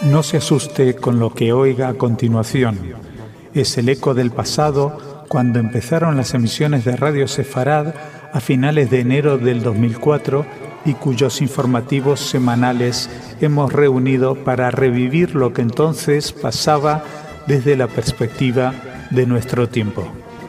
No se asuste con lo que oiga a continuación. Es el eco del pasado cuando empezaron las emisiones de Radio Sefarad a finales de enero del 2004 y cuyos informativos semanales hemos reunido para revivir lo que entonces pasaba desde la perspectiva de nuestro tiempo.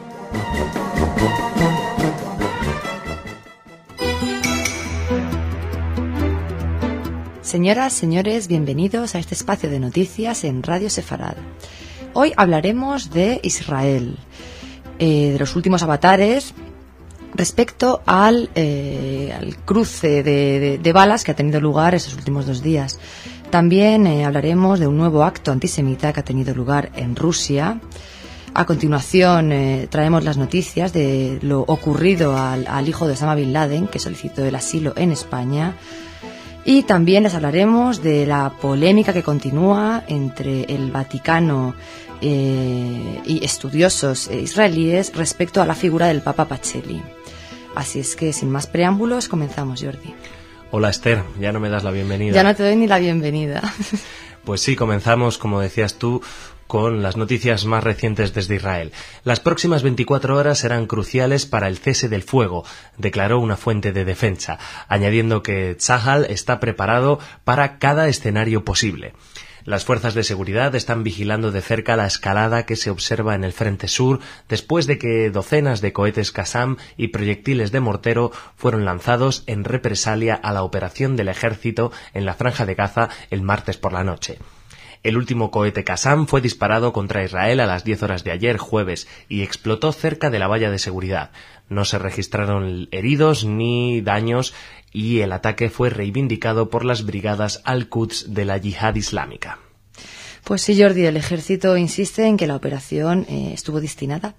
Señoras, señores, bienvenidos a este espacio de noticias en Radio Sefarad. Hoy hablaremos de Israel, de los últimos avatares respecto al cruce de balas que ha tenido lugar estos últimos 2 días. También hablaremos de un nuevo acto antisemita que ha tenido lugar en Rusia. A continuación traemos las noticias de lo ocurrido al hijo de Osama Bin Laden, que solicitó el asilo en España. Y también les hablaremos de la polémica que continúa entre el Vaticano y estudiosos israelíes respecto a la figura del Papa Pacelli. Así es que, sin más preámbulos, comenzamos, Jordi. Hola, Esther, ya no me das la bienvenida. Ya no te doy ni la bienvenida. Pues sí, comenzamos, como decías tú, con las noticias más recientes desde Israel. Las próximas 24 horas serán cruciales para el cese del fuego, declaró una fuente de defensa, añadiendo que Tzahal está preparado para cada escenario posible. Las fuerzas de seguridad están vigilando de cerca la escalada que se observa en el frente sur después de que docenas de cohetes Qassam y proyectiles de mortero fueron lanzados en represalia a la operación del ejército en la Franja de Gaza el martes por la noche. El último cohete Qassam fue disparado contra Israel a las 10 horas de ayer, jueves, y explotó cerca de la valla de seguridad. No se registraron heridos ni daños y el ataque fue reivindicado por las brigadas Al-Quds de la Yihad Islámica. Pues sí, Jordi, el ejército insiste en que la operación estuvo destinada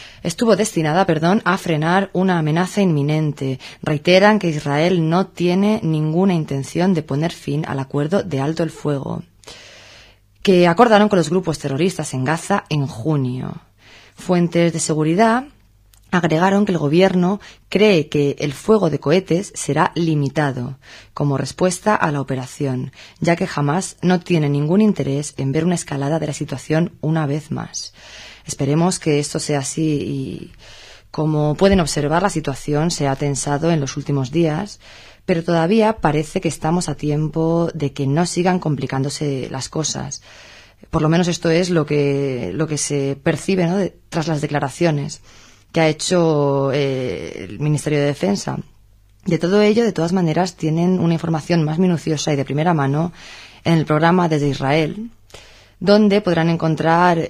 a frenar una amenaza inminente. Reiteran que Israel no tiene ninguna intención de poner fin al acuerdo de alto el fuego que acordaron con los grupos terroristas en Gaza en junio. Fuentes de seguridad agregaron que el gobierno cree que el fuego de cohetes será limitado como respuesta a la operación, ya que Hamás no tiene ningún interés en ver una escalada de la situación una vez más. Esperemos que esto sea así y, como pueden observar, la situación se ha tensado en los últimos días, pero todavía parece que estamos a tiempo de que no sigan complicándose las cosas. Por lo menos esto es lo que se percibe, ¿no?, tras las declaraciones que ha hecho el Ministerio de Defensa. De todo ello, de todas maneras, tienen una información más minuciosa y de primera mano en el programa Desde Israel, donde podrán encontrar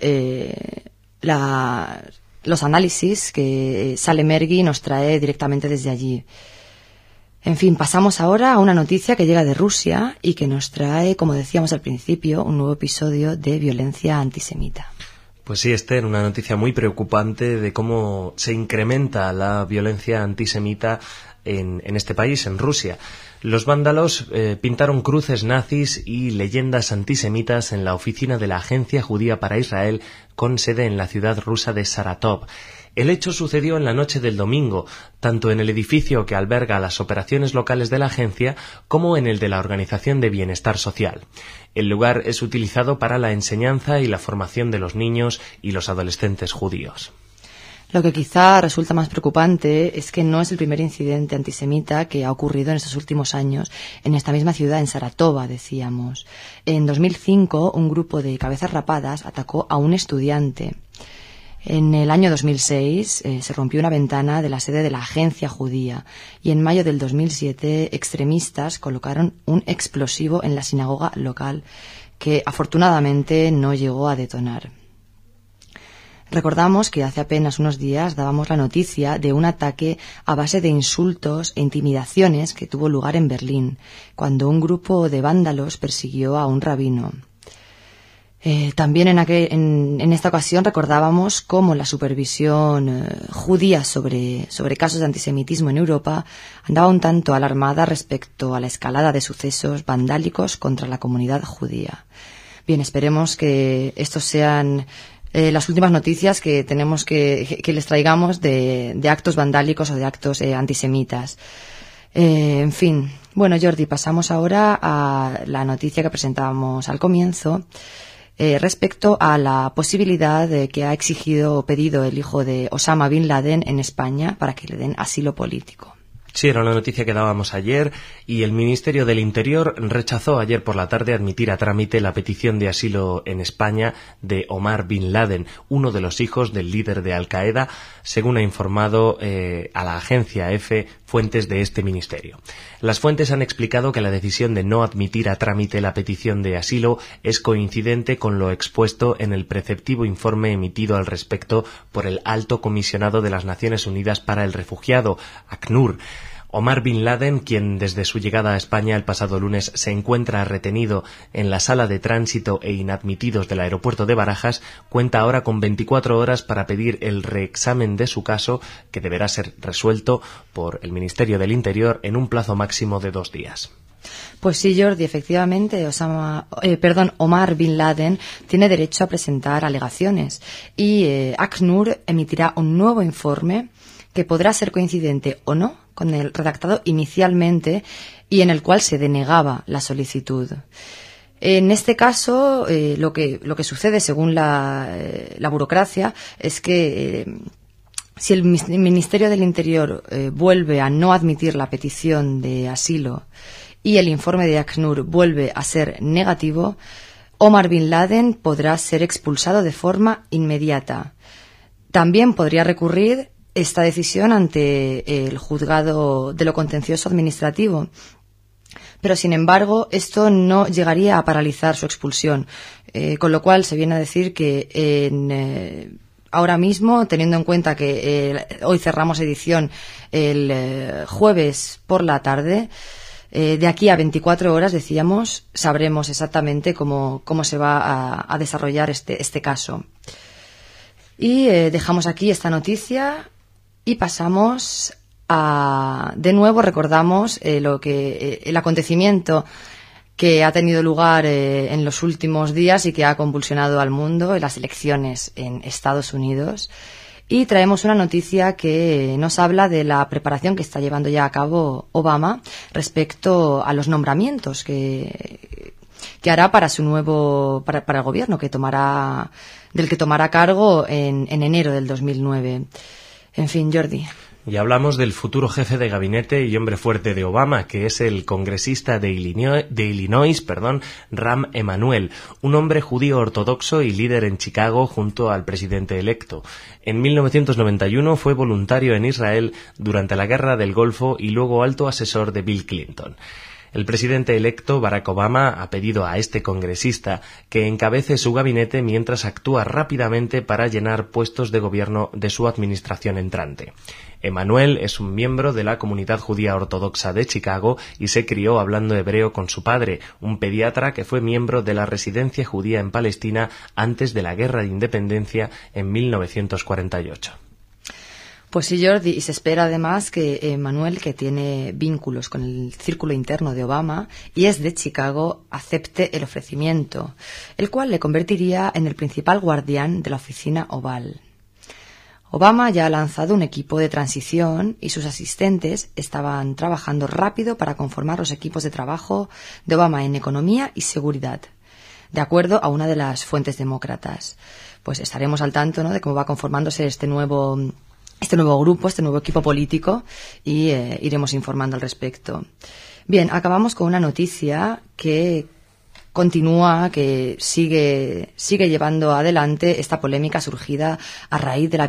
los análisis que Sale Mergui nos trae directamente desde allí. En fin, pasamos ahora a una noticia que llega de Rusia y que nos trae, como decíamos al principio, un nuevo episodio de violencia antisemita. Pues sí, Esther, una noticia muy preocupante de cómo se incrementa la violencia antisemita en este país, en Rusia. Los vándalos pintaron cruces nazis y leyendas antisemitas en la oficina de la Agencia Judía para Israel, con sede en la ciudad rusa de Saratov. El hecho sucedió en la noche del domingo, tanto en el edificio que alberga las operaciones locales de la agencia como en el de la Organización de Bienestar Social. El lugar es utilizado para la enseñanza y la formación de los niños y los adolescentes judíos. Lo que quizá resulta más preocupante es que no es el primer incidente antisemita que ha ocurrido en estos últimos años en esta misma ciudad, en Saratova, decíamos. En 2005, un grupo de cabezas rapadas atacó a un estudiante. En el año 2006 se rompió una ventana de la sede de la agencia judía y en mayo del 2007 extremistas colocaron un explosivo en la sinagoga local que afortunadamente no llegó a detonar. Recordamos que hace apenas unos días dábamos la noticia de un ataque a base de insultos e intimidaciones que tuvo lugar en Berlín, cuando un grupo de vándalos persiguió a un rabino. También en esta ocasión recordábamos cómo la supervisión judía sobre casos de antisemitismo en Europa andaba un tanto alarmada respecto a la escalada de sucesos vandálicos contra la comunidad judía. Bien, esperemos que estos sean las últimas noticias que tenemos que les traigamos de actos vandálicos o de actos antisemitas. En fin, Bueno, Jordi, pasamos ahora a la noticia que presentábamos al comienzo respecto a la posibilidad de que ha exigido o pedido el hijo de Osama Bin Laden en España para que le den asilo político. Sí, era una noticia que dábamos ayer y el Ministerio del Interior rechazó ayer por la tarde admitir a trámite la petición de asilo en España de Omar Bin Laden, uno de los hijos del líder de Al-Qaeda, según ha informado a la agencia EFE fuentes de este ministerio. Las fuentes han explicado que la decisión de no admitir a trámite la petición de asilo es coincidente con lo expuesto en el preceptivo informe emitido al respecto por el Alto Comisionado de las Naciones Unidas para el Refugiado, ACNUR. Omar Bin Laden, quien desde su llegada a España el pasado lunes se encuentra retenido en la sala de tránsito e inadmitidos del aeropuerto de Barajas, cuenta ahora con 24 horas para pedir el reexamen de su caso, que deberá ser resuelto por el Ministerio del Interior en un plazo máximo de 2 días. Pues sí, Jordi, efectivamente, Omar Bin Laden tiene derecho a presentar alegaciones y ACNUR emitirá un nuevo informe que podrá ser coincidente o no con el redactado inicialmente y en el cual se denegaba la solicitud. En este caso, lo que sucede según la burocracia es que si el Ministerio del Interior vuelve a no admitir la petición de asilo y el informe de ACNUR vuelve a ser negativo, Omar Bin Laden podrá ser expulsado de forma inmediata. También podría recurrir esta decisión ante el juzgado de lo contencioso administrativo. Pero, sin embargo, esto no llegaría a paralizar su expulsión, con lo cual se viene a decir que ahora mismo, teniendo en cuenta que hoy cerramos edición el jueves por la tarde, de aquí a 24 horas, decíamos, sabremos exactamente cómo se va a desarrollar este caso. Y dejamos aquí esta noticia y pasamos de nuevo recordamos el acontecimiento que ha tenido lugar en los últimos días y que ha convulsionado al mundo, en las elecciones en Estados Unidos. Y traemos una noticia que nos habla de la preparación que está llevando ya a cabo Obama respecto a los nombramientos que hará para su para el gobierno del que tomará cargo en enero del 2009. En fin, Jordi. Y hablamos del futuro jefe de gabinete y hombre fuerte de Obama, que es el congresista de Illinois, Rahm Emanuel, un hombre judío ortodoxo y líder en Chicago junto al presidente electo. En 1991 fue voluntario en Israel durante la Guerra del Golfo y luego alto asesor de Bill Clinton. El presidente electo, Barack Obama, ha pedido a este congresista que encabece su gabinete mientras actúa rápidamente para llenar puestos de gobierno de su administración entrante. Emanuel es un miembro de la comunidad judía ortodoxa de Chicago y se crió hablando hebreo con su padre, un pediatra que fue miembro de la residencia judía en Palestina antes de la Guerra de Independencia en 1948. Pues sí, Jordi, y se espera además que Manuel, que tiene vínculos con el círculo interno de Obama y es de Chicago, acepte el ofrecimiento, el cual le convertiría en el principal guardián de la oficina oval. Obama ya ha lanzado un equipo de transición y sus asistentes estaban trabajando rápido para conformar los equipos de trabajo de Obama en economía y seguridad, de acuerdo a una de las fuentes demócratas. Pues estaremos al tanto, ¿no?, de cómo va conformándose este nuevo grupo, este nuevo equipo político y iremos informando al respecto. Bien, acabamos con una noticia que continúa, que sigue llevando adelante esta polémica surgida a raíz de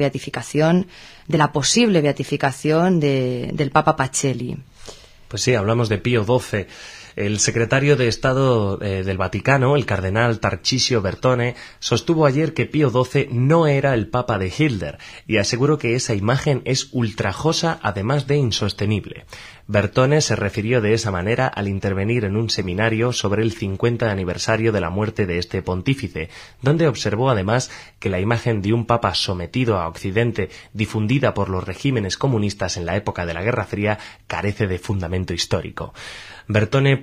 de la posible beatificación del Papa Pacelli. Pues sí, hablamos de Pío XII. El secretario de Estado del Vaticano, el cardenal Tarcisio Bertone, sostuvo ayer que Pío XII no era el Papa de Hitler y aseguró que esa imagen es ultrajosa además de insostenible. Bertone se refirió de esa manera al intervenir en un seminario sobre el 50 aniversario de la muerte de este pontífice, donde observó además que la imagen de un papa sometido a Occidente, difundida por los regímenes comunistas en la época de la Guerra Fría, carece de fundamento histórico. Bertone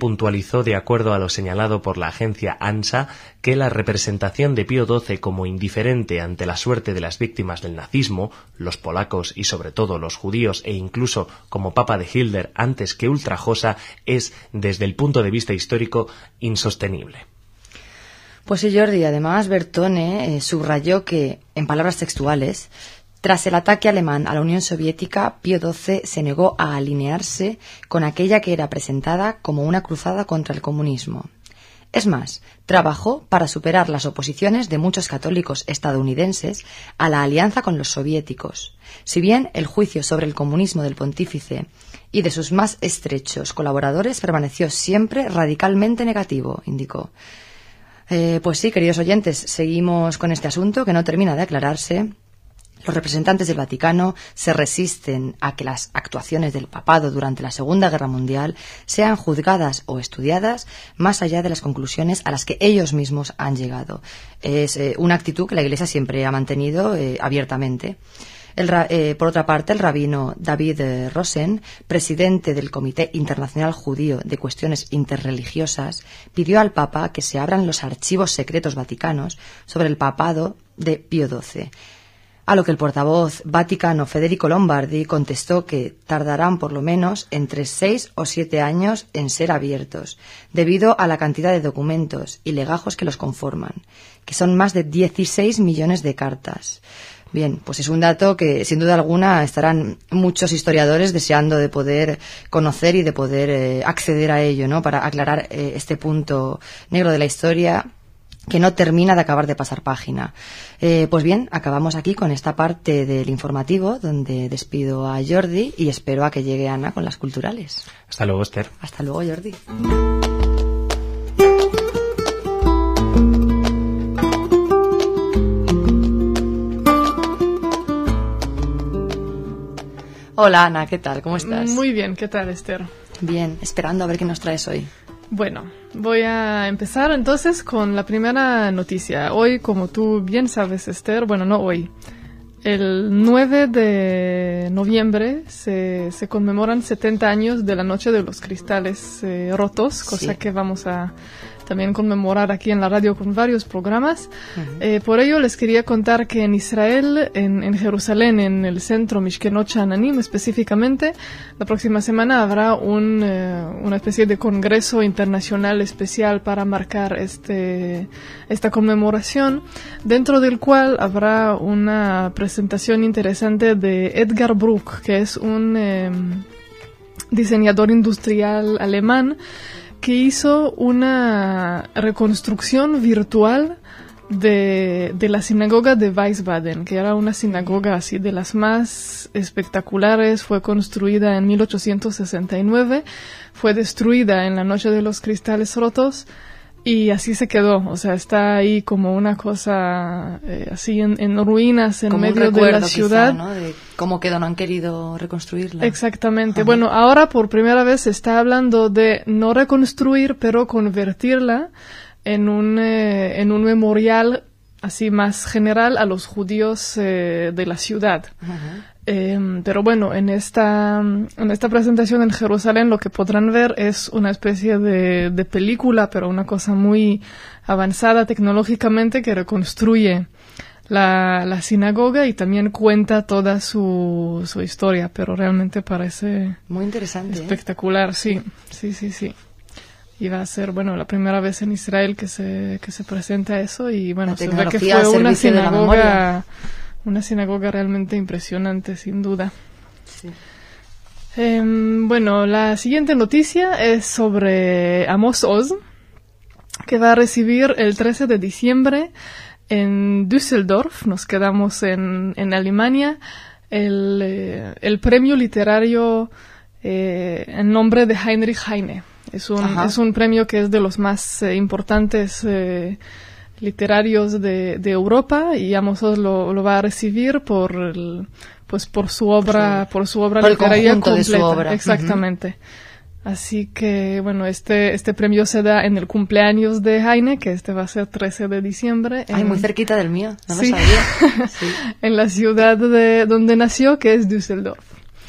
puntualizó, de acuerdo a lo señalado por la agencia ANSA, que la representación de Pío XII como indiferente ante la suerte de las víctimas del nazismo, los polacos y sobre todo los judíos, e incluso como Papa de Hitler antes que ultrajosa, es, desde el punto de vista histórico, insostenible. Pues sí, Jordi. Además, Bertone subrayó que, en palabras textuales, tras el ataque alemán a la Unión Soviética, Pío XII se negó a alinearse con aquella que era presentada como una cruzada contra el comunismo. Es más, trabajó para superar las oposiciones de muchos católicos estadounidenses a la alianza con los soviéticos. Si bien el juicio sobre el comunismo del pontífice y de sus más estrechos colaboradores permaneció siempre radicalmente negativo, indicó. Pues sí, queridos oyentes, seguimos con este asunto que no termina de aclararse. Los representantes del Vaticano se resisten a que las actuaciones del papado durante la Segunda Guerra Mundial sean juzgadas o estudiadas más allá de las conclusiones a las que ellos mismos han llegado. Es una actitud que la Iglesia siempre ha mantenido abiertamente. Por otra parte, el rabino David Rosen, presidente del Comité Internacional Judío de Cuestiones Interreligiosas, pidió al Papa que se abran los archivos secretos vaticanos sobre el papado de Pío XII. A lo que el portavoz vaticano Federico Lombardi contestó que tardarán por lo menos entre 6 o 7 años en ser abiertos, debido a la cantidad de documentos y legajos que los conforman, que son más de 16 millones de cartas. Bien, pues es un dato que sin duda alguna estarán muchos historiadores deseando de poder conocer y de poder acceder a ello, ¿no? Para aclarar este punto negro de la historia que no termina de acabar de pasar página. Pues bien, acabamos aquí con esta parte del informativo donde despido a Jordi y espero a que llegue Ana con las culturales. Hasta luego, Esther. Hasta luego, Jordi. Hola, Ana, ¿qué tal? ¿Cómo estás? Muy bien, ¿qué tal, Esther? Bien, esperando a ver qué nos traes hoy. Bueno, voy a empezar entonces con la primera noticia. Hoy, como tú bien sabes, Esther, bueno, no hoy, el 9 de noviembre se conmemoran 70 años de la Noche de los Cristales Rotos, cosa sí, que vamos a también conmemorar aquí en la radio con varios programas. Por ello les quería contar que en Israel, en Jerusalén, en el centro Mishkenot Sha'ananim específicamente, la próxima semana habrá una especie de congreso internacional especial para marcar esta conmemoración, dentro del cual habrá una presentación interesante de Edgar Bruck, que es un diseñador industrial alemán que hizo una reconstrucción virtual de la sinagoga de Wiesbaden, que era una sinagoga así de las más espectaculares. Fue construida en 1869, fue destruida en la Noche de los Cristales Rotos y así se quedó. O sea, está ahí como una cosa así en ruinas en como medio de la ciudad. Quizá, ¿no? De cómo quedó, no han querido reconstruirla. Exactamente. Ajá. Bueno, ahora por primera vez se está hablando de no reconstruir, pero convertirla en un memorial así más general a los judíos de la ciudad. Pero bueno, en esta presentación en Jerusalén lo que podrán ver es una especie de película, pero una cosa muy avanzada tecnológicamente que reconstruye la sinagoga y también cuenta toda su historia, pero realmente parece muy interesante, espectacular, sí. Y va a ser, bueno, la primera vez en Israel que se presenta eso y bueno, se ve que fue una sinagoga realmente impresionante, sin duda. Sí. Bueno, la siguiente noticia es sobre Amos Oz, que va a recibir el 13 de diciembre en Düsseldorf, nos quedamos en Alemania, el premio literario en nombre de Heinrich Heine. Es un premio que es de los más importantes literarios de Europa, y Amos Oz lo va a recibir por su obra literaria completa. De su obra. Exactamente. Así que, bueno, este premio se da en el cumpleaños de Heine, que va a ser 13 de diciembre. Muy cerquita del mío, no sí. lo sabía. Sí. En la ciudad donde nació, que es Düsseldorf.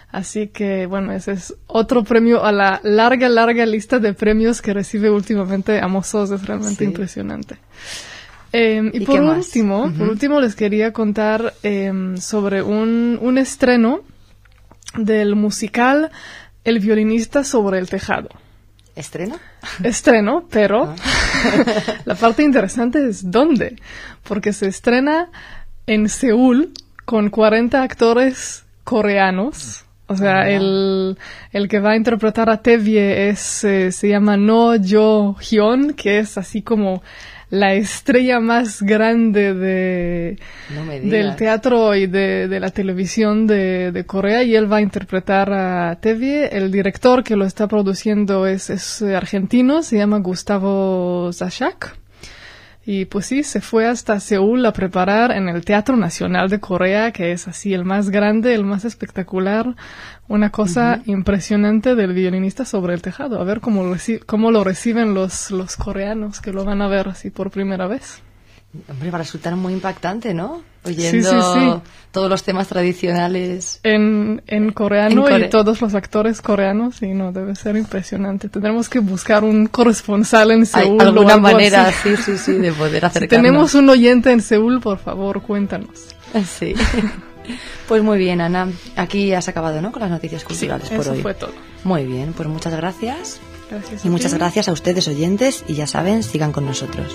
Así que, bueno, ese es otro premio a la larga lista de premios que recibe últimamente Amos Oz. Es realmente impresionante. Y por último les quería contar sobre un estreno del musical El violinista sobre el tejado. ¿Estreno? Estreno, pero la parte interesante es dónde, porque se estrena en Seúl con 40 actores coreanos. O sea, el que va a interpretar a Taevye se llama No Jo-hyun, que es así como la estrella más grande del teatro y de la televisión de Corea, y él va a interpretar a Taevye. El director que lo está produciendo es argentino, se llama Gustavo Zaschak. Y pues sí, se fue hasta Seúl a preparar en el Teatro Nacional de Corea, que es así el más grande, el más espectacular, una cosa impresionante del violinista sobre el tejado. A ver cómo lo reciben los coreanos que lo van a ver así por primera vez. Hombre, va a resultar muy impactante, ¿no? Oyendo todos los temas tradicionales en coreano y todos los actores coreanos, y no, debe ser impresionante. Tendremos que buscar un corresponsal en Seúl. Hay alguna manera, sí, de poder acercarnos. Si tenemos un oyente en Seúl, por favor, cuéntanos. Sí. Pues muy bien, Ana. Aquí has acabado, ¿no?, con las noticias culturales por hoy. Eso fue todo. Muy bien, pues muchas gracias. Gracias. Y muchas gracias a ustedes, oyentes, y ya saben, sigan con nosotros.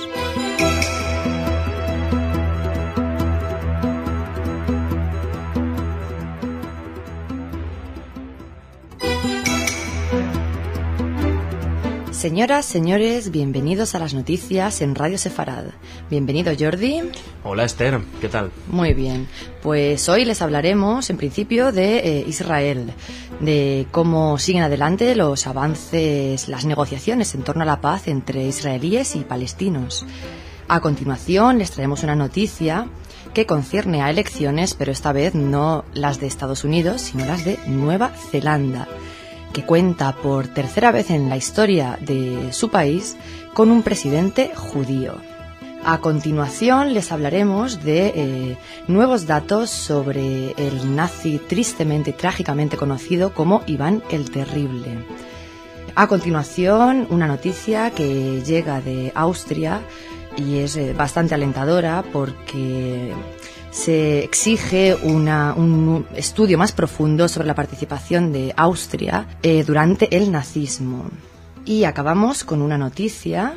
Señoras, señores, bienvenidos a las noticias en Radio Sefarad. Bienvenido, Jordi. Hola, Esther, ¿qué tal? Muy bien, pues hoy les hablaremos en principio de Israel, de cómo siguen adelante los avances, las negociaciones en torno a la paz entre israelíes y palestinos. A continuación les traemos una noticia que concierne a elecciones, pero esta vez no las de Estados Unidos, sino las de Nueva Zelanda, que cuenta por tercera vez en la historia de su país con un presidente judío. A continuación les hablaremos de nuevos datos sobre el nazi tristemente y trágicamente conocido como Iván el Terrible. A continuación, una noticia que llega de Austria y es bastante alentadora porque se exige un estudio más profundo sobre la participación de Austria durante el nazismo. Y acabamos con una noticia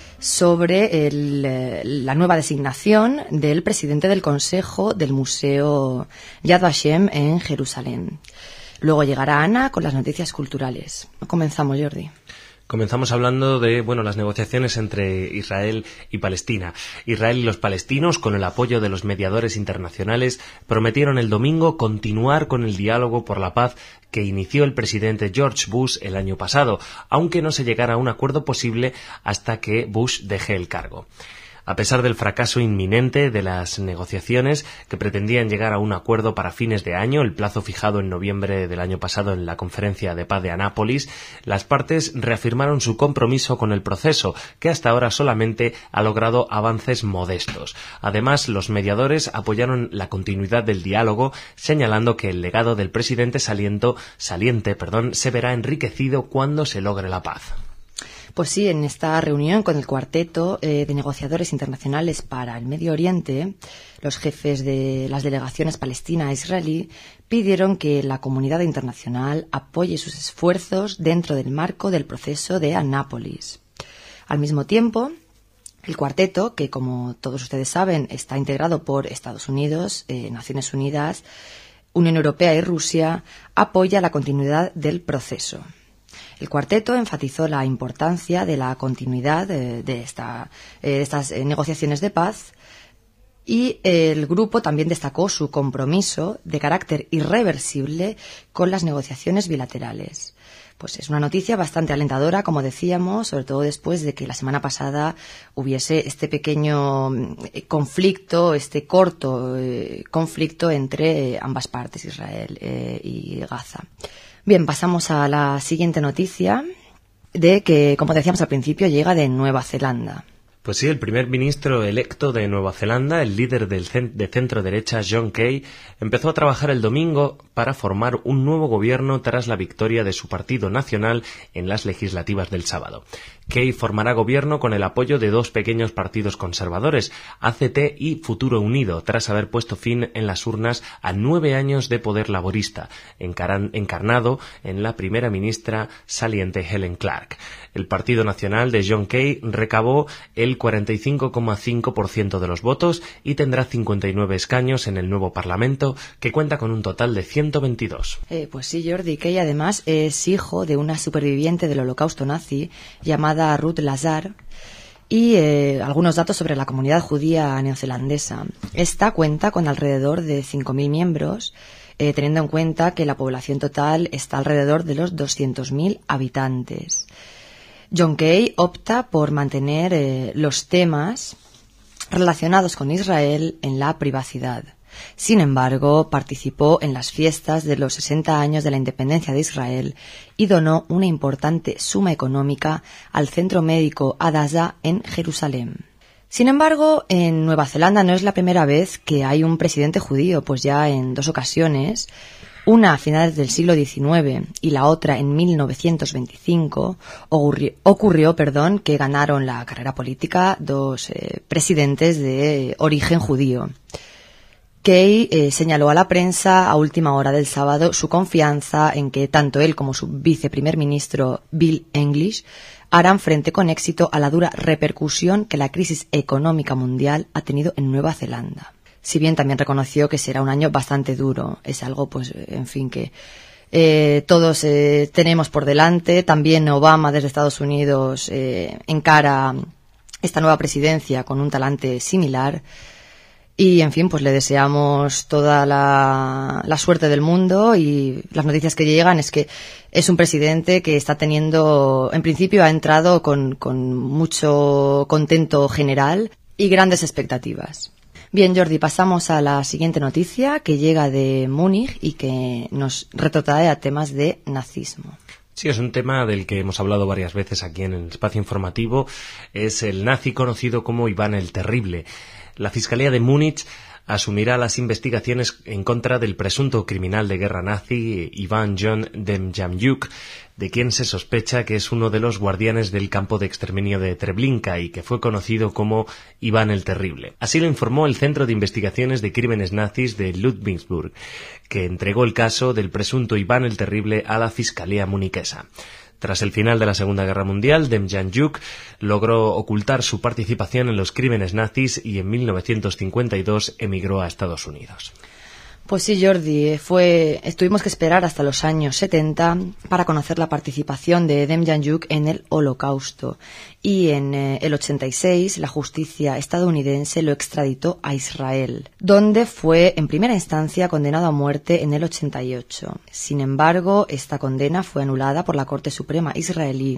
sobre la nueva designación del presidente del Consejo del Museo Yad Vashem en Jerusalén. Luego llegará Ana con las noticias culturales. Comenzamos, Jordi. Comenzamos hablando de, las negociaciones entre Israel y Palestina. Israel y los palestinos, con el apoyo de los mediadores internacionales, prometieron el domingo continuar con el diálogo por la paz que inició el presidente George Bush el año pasado, aunque no se llegara a un acuerdo posible hasta que Bush deje el cargo. A pesar del fracaso inminente de las negociaciones, que pretendían llegar a un acuerdo para fines de año, el plazo fijado en noviembre del año pasado en la Conferencia de Paz de Annapolis, las partes reafirmaron su compromiso con el proceso, que hasta ahora solamente ha logrado avances modestos. Además, los mediadores apoyaron la continuidad del diálogo, señalando que el legado del presidente saliente se verá enriquecido cuando se logre la paz. Pues sí, en esta reunión con el cuarteto de negociadores internacionales para el Medio Oriente, los jefes de las delegaciones palestina e israelí pidieron que la comunidad internacional apoye sus esfuerzos dentro del marco del proceso de Annapolis. Al mismo tiempo, el cuarteto, que como todos ustedes saben está integrado por Estados Unidos, Naciones Unidas, Unión Europea y Rusia, apoya la continuidad del proceso. El cuarteto enfatizó la importancia de la continuidad de estas negociaciones de paz y el grupo también destacó su compromiso de carácter irreversible con las negociaciones bilaterales. Pues es una noticia bastante alentadora, como decíamos, sobre todo después de que la semana pasada hubiese este pequeño conflicto, este corto conflicto entre ambas partes, Israel y Gaza. Bien, pasamos a la siguiente noticia, de que, como decíamos al principio, llega de Nueva Zelanda. Pues sí, el primer ministro electo de Nueva Zelanda, el líder de centro-derecha John Key, empezó a trabajar el domingo para formar un nuevo gobierno tras la victoria de su partido nacional en las legislativas del sábado. Key formará gobierno con el apoyo de dos pequeños partidos conservadores, ACT y Futuro Unido, tras haber puesto fin en las urnas a 9 años de poder laborista, encarnado en la primera ministra saliente Helen Clark. El Partido Nacional de John Key recabó el 45,5% de los votos y tendrá 59 escaños en el nuevo Parlamento, que cuenta con un total de 122. Pues sí, Jordi, Key además es hijo de una superviviente del Holocausto nazi llamada Ruth Lazar. Y algunos datos sobre la comunidad judía neozelandesa. Esta cuenta con alrededor de 5.000 miembros, teniendo en cuenta que la población total está alrededor de los 200.000 habitantes. John Key opta por mantener los temas relacionados con Israel en la privacidad. Sin embargo, participó en las fiestas de los 60 años de la independencia de Israel y donó una importante suma económica al centro médico Hadassah en Jerusalén. Sin embargo, en Nueva Zelanda no es la primera vez que hay un presidente judío, pues ya en 2 ocasiones, una a finales del siglo XIX y la otra en 1925, ocurrió que ganaron la carrera política 2 presidentes de origen judío. Key señaló a la prensa a última hora del sábado su confianza en que tanto él como su viceprimer ministro Bill English harán frente con éxito a la dura repercusión que la crisis económica mundial ha tenido en Nueva Zelanda. Si bien también reconoció que será un año bastante duro, es algo, pues, en fin, que todos tenemos por delante. También Obama desde Estados Unidos encara esta nueva presidencia con un talante similar. Y, en fin, pues le deseamos toda la suerte del mundo, y las noticias que llegan es que es un presidente que está teniendo, en principio ha entrado con mucho contento general y grandes expectativas. Bien, Jordi, pasamos a la siguiente noticia que llega de Múnich y que nos retrotrae a temas de nazismo. Sí, es un tema del que hemos hablado varias veces aquí en el espacio informativo. Es el nazi conocido como Iván el Terrible. La Fiscalía de Múnich asumirá las investigaciones en contra del presunto criminal de guerra nazi Iván John Demjanjuk, de quien se sospecha que es uno de los guardianes del campo de exterminio de Treblinka y que fue conocido como Iván el Terrible. Así lo informó el Centro de Investigaciones de Crímenes Nazis de Ludwigsburg, que entregó el caso del presunto Iván el Terrible a la Fiscalía muniquesa. Tras el final de la Segunda Guerra Mundial, Demjanjuk logró ocultar su participación en los crímenes nazis y en 1952 emigró a Estados Unidos. Pues sí, Jordi, tuvimos que esperar hasta los años 70 para conocer la participación de Demjanjuk en el Holocausto, y en el 86 la justicia estadounidense lo extraditó a Israel, donde fue en primera instancia condenado a muerte en el 88. Sin embargo, esta condena fue anulada por la Corte Suprema israelí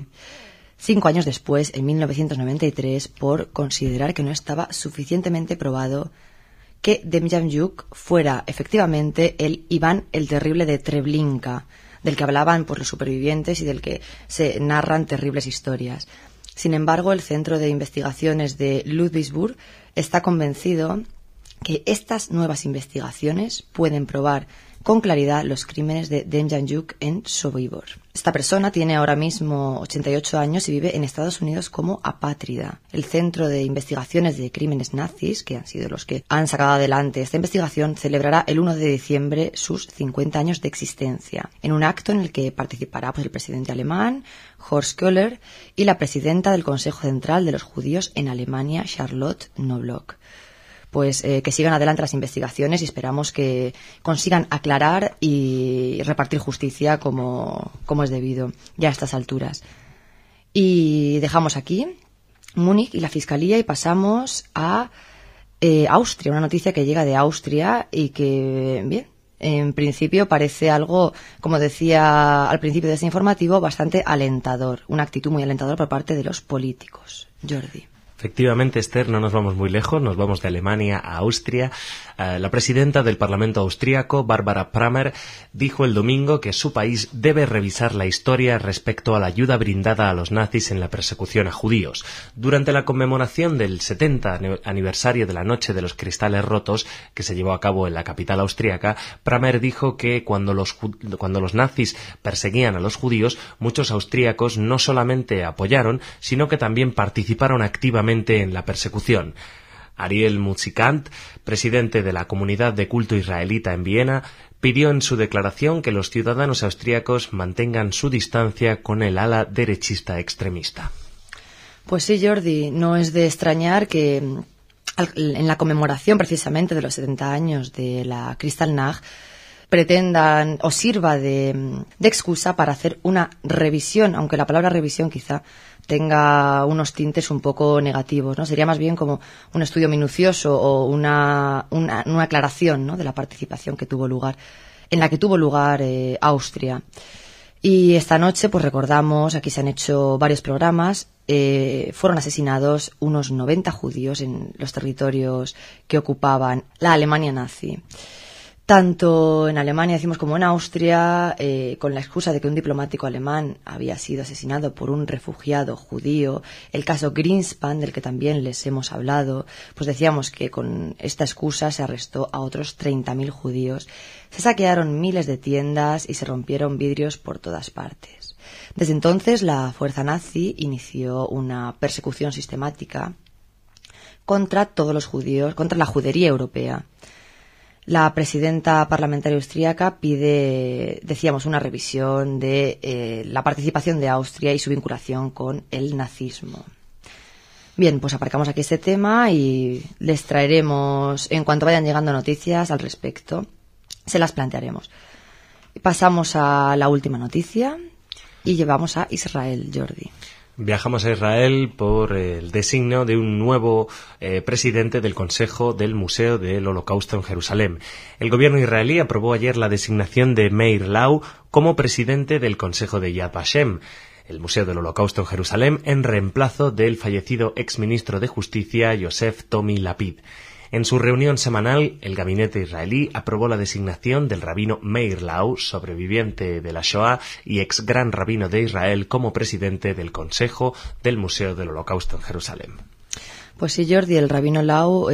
5 años después, en 1993, por considerar que no estaba suficientemente probado que Demjanjuk fuera efectivamente el Iván el Terrible de Treblinka, del que hablaban por los supervivientes y del que se narran terribles historias. Sin embargo, el Centro de Investigaciones de Ludwigsburg está convencido que estas nuevas investigaciones pueden probar con claridad los crímenes de Demjanjuk en Sobibor. Esta persona tiene ahora mismo 88 años y vive en Estados Unidos como apátrida. El Centro de Investigaciones de Crímenes Nazis, que han sido los que han sacado adelante esta investigación, celebrará el 1 de diciembre sus 50 años de existencia, en un acto en el que participará el presidente alemán, Horst Köhler, y la presidenta del Consejo Central de los Judíos en Alemania, Charlotte Knobloch. Pues que sigan adelante las investigaciones y esperamos que consigan aclarar y repartir justicia como es debido ya a estas alturas. Y dejamos aquí Múnich y la Fiscalía y pasamos a Austria, una noticia que llega de Austria y que, bien, en principio parece algo, como decía al principio de este informativo, bastante alentador, una actitud muy alentadora por parte de los políticos. Jordi. Efectivamente, Esther, no nos vamos muy lejos, nos vamos de Alemania a Austria. La presidenta del Parlamento austríaco, Barbara Pramer, dijo el domingo que su país debe revisar la historia respecto a la ayuda brindada a los nazis en la persecución a judíos. Durante la conmemoración del 70 aniversario de la Noche de los Cristales Rotos, que se llevó a cabo en la capital austríaca, Pramer dijo que cuando los nazis perseguían a los judíos, muchos austríacos no solamente apoyaron, sino que también participaron activamente en la persecución. Ariel Mutzikant, presidente de la comunidad de culto israelita en Viena, pidió en su declaración que los ciudadanos austríacos mantengan su distancia con el ala derechista extremista. Pues sí, Jordi, no es de extrañar que en la conmemoración precisamente de los 70 años de la Kristallnacht pretendan o sirva de excusa para hacer una revisión, aunque la palabra revisión quizá tenga unos tintes un poco negativos, ¿no? Sería más bien como un estudio minucioso o una aclaración, ¿no?, de la participación que tuvo lugar, en la que tuvo lugar Austria. Y esta noche, pues recordamos, aquí se han hecho varios programas, fueron asesinados unos 90 judíos en los territorios que ocupaban la Alemania nazi. Tanto en Alemania, decimos, como en Austria, con la excusa de que un diplomático alemán había sido asesinado por un refugiado judío, el caso Greenspan, del que también les hemos hablado, pues decíamos que con esta excusa se arrestó a otros 30.000 judíos, se saquearon miles de tiendas y se rompieron vidrios por todas partes. Desde entonces, la fuerza nazi inició una persecución sistemática contra todos los judíos, contra la judería europea. La presidenta parlamentaria austríaca pide, decíamos, una revisión de la participación de Austria y su vinculación con el nazismo. Bien, pues aparcamos aquí este tema y les traeremos, en cuanto vayan llegando noticias al respecto, se las plantearemos. Pasamos a la última noticia y llevamos a Israel, Jordi. Viajamos a Israel por el designio de un nuevo presidente del Consejo del Museo del Holocausto en Jerusalén. El gobierno israelí aprobó ayer la designación de Meir Lau como presidente del Consejo de Yad Vashem, el Museo del Holocausto en Jerusalén, en reemplazo del fallecido exministro de Justicia Yosef Tomi Lapid. En su reunión semanal, el gabinete israelí aprobó la designación del rabino Meir Lau, sobreviviente de la Shoah y ex gran rabino de Israel, como presidente del Consejo del Museo del Holocausto en Jerusalén. Pues sí, Jordi, el rabino Lau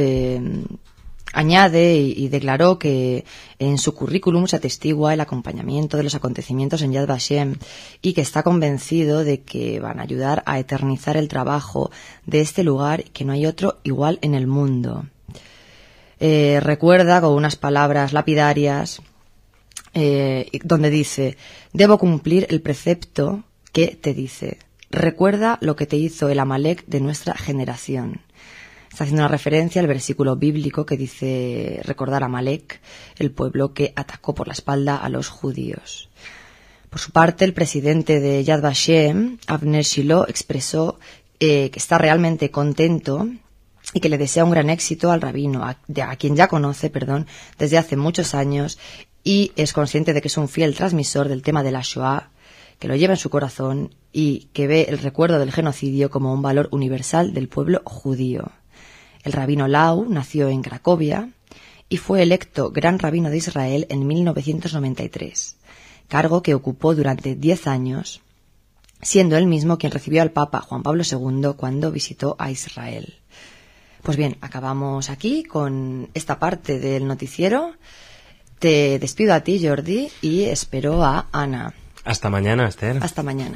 añade y declaró que en su currículum se atestigua el acompañamiento de los acontecimientos en Yad Vashem y que está convencido de que van a ayudar a eternizar el trabajo de este lugar y que no hay otro igual en el mundo. Recuerda con unas palabras lapidarias donde dice: debo cumplir el precepto que te dice, recuerda lo que te hizo el Amalek de nuestra generación. Está haciendo una referencia al versículo bíblico que dice recordar a Amalek, el pueblo que atacó por la espalda a los judíos. Por su parte, el presidente de Yad Vashem, Avner Shilo, expresó que está realmente contento y que le desea un gran éxito al rabino, a quien ya conoce, desde hace muchos años, y es consciente de que es un fiel transmisor del tema de la Shoah, que lo lleva en su corazón y que ve el recuerdo del genocidio como un valor universal del pueblo judío. El rabino Lau nació en Cracovia y fue electo gran rabino de Israel en 1993, cargo que ocupó durante 10 años, siendo él mismo quien recibió al Papa Juan Pablo II cuando visitó a Israel. Pues bien, acabamos aquí con esta parte del noticiero. Te despido a ti, Jordi, y espero a Ana. Hasta mañana, Esther. Hasta mañana.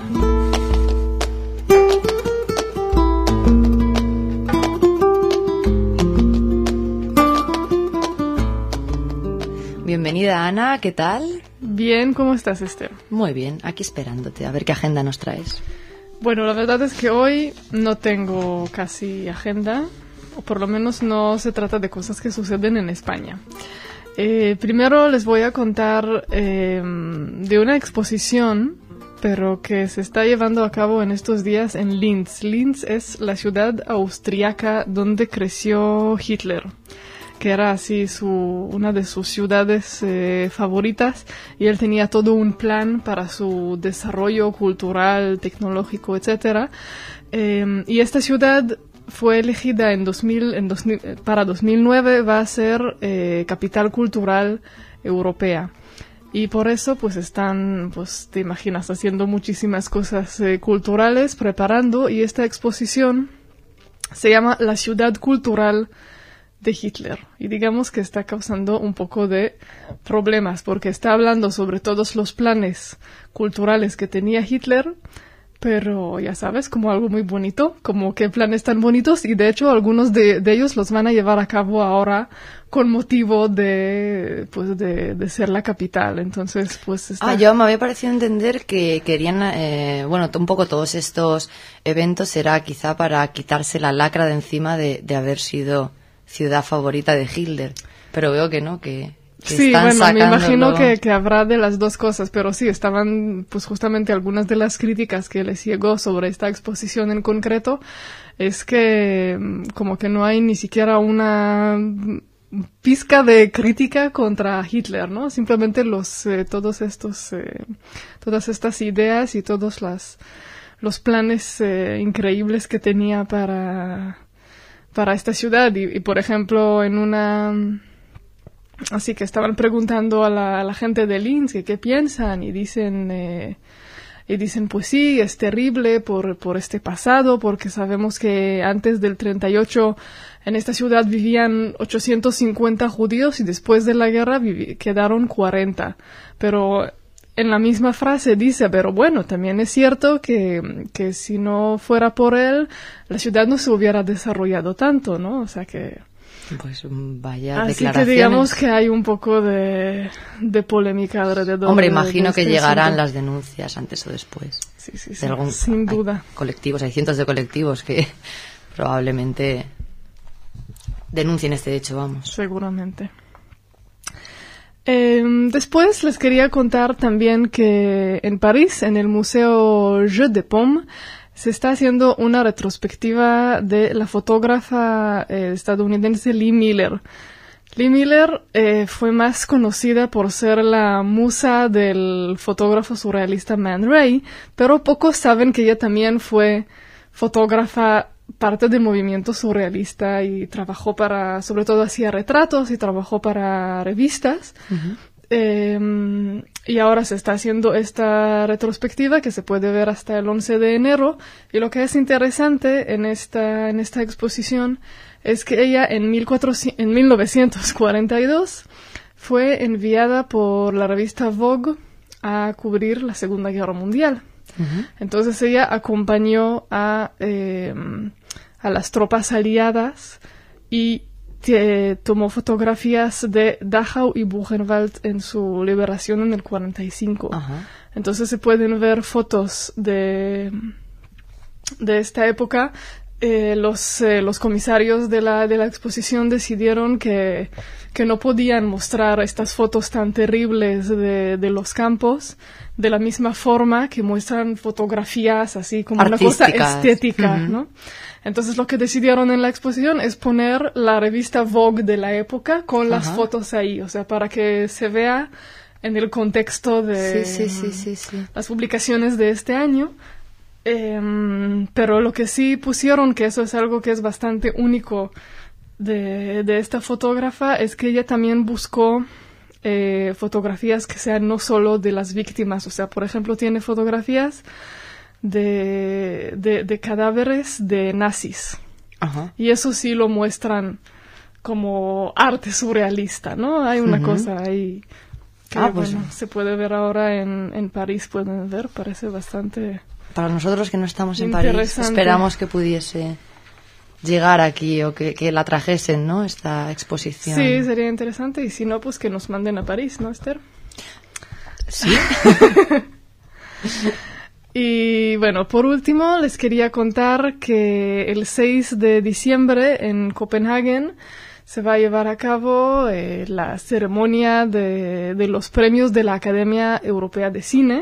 Bienvenida, Ana, ¿qué tal? Bien, ¿cómo estás, Esther? Muy bien, aquí esperándote, a ver qué agenda nos traes. Bueno, la verdad es que hoy no tengo casi agenda, o por lo menos no se trata de cosas que suceden en España. Primero les voy a contar de una exposición, pero que se está llevando a cabo en estos días en Linz. Linz es la ciudad austriaca donde creció Hitler, que era así una de sus ciudades favoritas, y él tenía todo un plan para su desarrollo cultural, tecnológico, etc. Y esta ciudad fue elegida para 2009, va a ser capital cultural europea. Y por eso pues están, pues te imaginas, haciendo muchísimas cosas culturales, preparando, y esta exposición se llama La Ciudad Cultural de Hitler. Y digamos que está causando un poco de problemas, porque está hablando sobre todos los planes culturales que tenía Hitler, pero ya sabes, como algo muy bonito, como qué planes tan bonitos, y de hecho algunos de ellos los van a llevar a cabo ahora con motivo de ser la capital. Entonces, pues está... yo me había parecido entender que querían, un poco todos estos eventos era quizá para quitarse la lacra de encima de haber sido ciudad favorita de Hitler, pero veo que no, que sí, están bueno, me imagino sacándolo. que habrá de las dos cosas, pero sí, estaban pues justamente algunas de las críticas que les llegó sobre esta exposición en concreto, es que como que no hay ni siquiera una pizca de crítica contra Hitler, ¿no? Simplemente todas estas ideas y todos los planes increíbles que tenía para esta ciudad, y por ejemplo así que estaban preguntando a la gente de Linz que qué piensan, y dicen pues sí, es terrible por este pasado, porque sabemos que antes del 38 en esta ciudad vivían 850 judíos y después de la guerra quedaron 40. Pero en la misma frase dice, pero bueno, también es cierto que si no fuera por él, la ciudad no se hubiera desarrollado tanto, ¿no? O sea que... Pues vaya así declaraciones. que digamos que hay un poco de polémica alrededor. Hombre, imagino que llegarán asunto. Las denuncias antes o después. Sí, Hay sin duda. Colectivos, hay cientos de colectivos que probablemente denuncien este hecho, vamos. Seguramente. Después les quería contar también que en París, en el Museo Jeu de Paume, se está haciendo una retrospectiva de la fotógrafa estadounidense Lee Miller. Lee Miller fue más conocida por ser la musa del fotógrafo surrealista Man Ray, pero pocos saben que ella también fue fotógrafa, parte del movimiento surrealista, y trabajó sobre todo hacía retratos y trabajó para revistas. Uh-huh. Y ahora se está haciendo esta retrospectiva que se puede ver hasta el 11 de enero. Y lo que es interesante en esta exposición es que ella en 1942 fue enviada por la revista Vogue a cubrir la Segunda Guerra Mundial. Uh-huh. Entonces ella acompañó a las tropas aliadas y tomó fotografías de Dachau y Buchenwald en su liberación en el 45. Uh-huh. Entonces se pueden ver fotos de esta época. Los comisarios de la exposición decidieron que no podían mostrar estas fotos tan terribles de los campos de la misma forma que muestran fotografías así como artísticas, una cosa estética, uh-huh. ¿no? Entonces lo que decidieron en la exposición es poner la revista Vogue de la época con las fotos ahí, o sea, para que se vea en el contexto de sí. las publicaciones de este año. Pero lo que sí pusieron, que eso es algo que es bastante único de esta fotógrafa, es que ella también buscó fotografías que sean no solo de las víctimas. O sea, por ejemplo, tiene fotografías de cadáveres de nazis. Uh-huh. Y eso sí lo muestran como arte surrealista, ¿no? Hay una cosa ahí que se puede ver ahora en París, pueden ver, parece bastante... Para nosotros que no estamos en París, esperamos que pudiese llegar aquí o que la trajesen, ¿no? Esta exposición. Sí, sería interesante, y si no, pues que nos manden a París, ¿no, Esther? Sí. Y bueno, por último, les quería contar que el 6 de diciembre en Copenhague se va a llevar a cabo la ceremonia de los premios de la Academia Europea de Cine.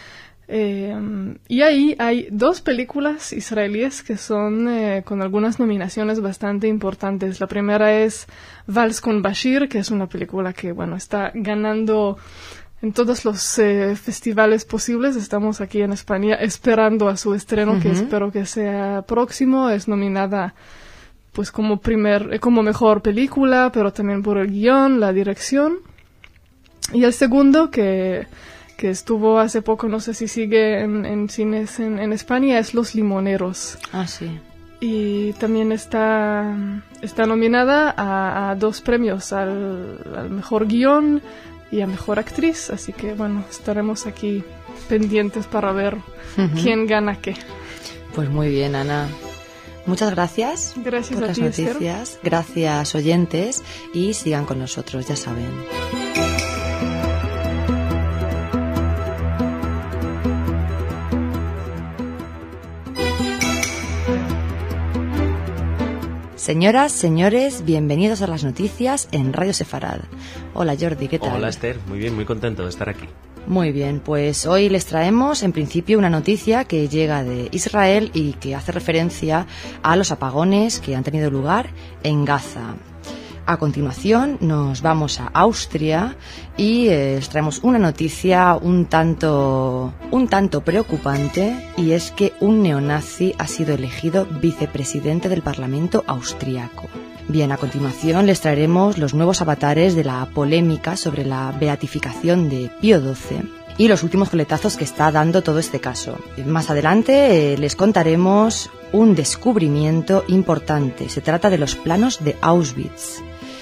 Y ahí hay 2 películas israelíes que son con algunas nominaciones bastante importantes. La primera es Vals con Bashir, que es una película que, bueno, está ganando en todos los festivales posibles. Estamos aquí en España esperando a su estreno, que espero que sea próximo. Es nominada pues como mejor película, pero también por el guión, la dirección. Y el segundo, que estuvo hace poco, no sé si sigue en cines en España, es Los Limoneros. Ah, sí. Y también está nominada a 2 premios, al mejor guión y a mejor actriz. Así que, bueno, estaremos aquí pendientes para ver quién gana qué. Pues muy bien, Ana. Muchas gracias. Gracias por a las ti, noticias. Esther. Gracias, oyentes. Y sigan con nosotros, ya saben. Señoras, señores, bienvenidos a las noticias en Radio Sefarad. Hola Jordi, ¿qué tal? Hola Esther, muy bien, muy contento de estar aquí. Muy bien, pues hoy les traemos en principio una noticia que llega de Israel y que hace referencia a los apagones que han tenido lugar en Gaza. A continuación nos vamos a Austria y les traemos una noticia un tanto preocupante, y es que un neonazi ha sido elegido vicepresidente del Parlamento austriaco. Bien, a continuación les traeremos los nuevos avatares de la polémica sobre la beatificación de Pío XII y los últimos coletazos que está dando todo este caso. Más adelante les contaremos un descubrimiento importante. Se trata de los planos de Auschwitz.